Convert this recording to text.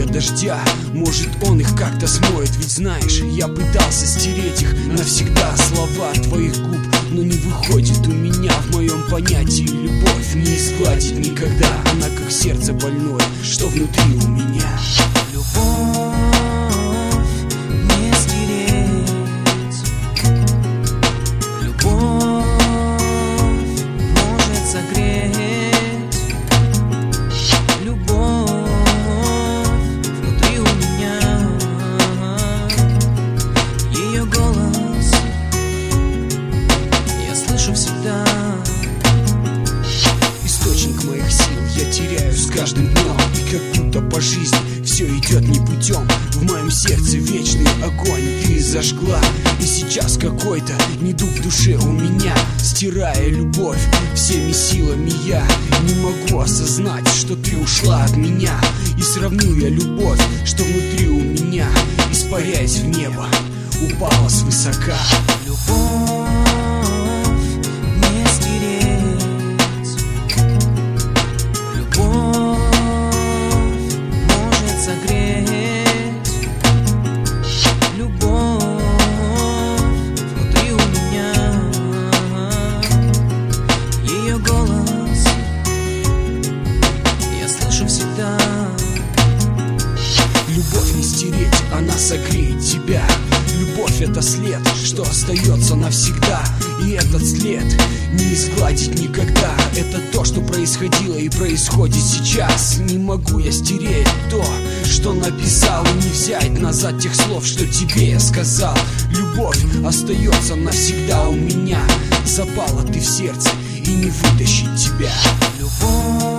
струя дождя, может он их как-то смоет. Ведь знаешь, я пытался стереть их навсегда, слова твоих губ, но не выходит у меня. В моем понятии любовь не изгладить никогда. Она как сердце больное, что внутри у меня. Любовь не стереть, любовь может согреть, любовь внутри у меня. Ее голос я слышу всегда. Источник моих сил я теряю с каждым днем, и как будто по жизни все идет не путем. В моем сердце вечный огонь ты зажгла, и сейчас какой-то недуг в душе у меня. Стирая любовь всеми силами, я не могу осознать, что ты ушла от меня. И сравню я любовь, что внутри у меня, испаряясь в небо, упала свысока. Любовь не стереть, любовь может согреть, любовь внутри у меня. Ее голос я слышу всегда. Любовь не стереть, она согреет тебя. Любовь — это след, что остается навсегда. И этот след не изгладить никогда. Это то, что происходило и происходит сейчас. Не могу я стереть то, что написал, и не взять назад тех слов, что тебе я сказал. Любовь остается навсегда у меня. Запала ты в сердце, и не вытащить тебя. Любовь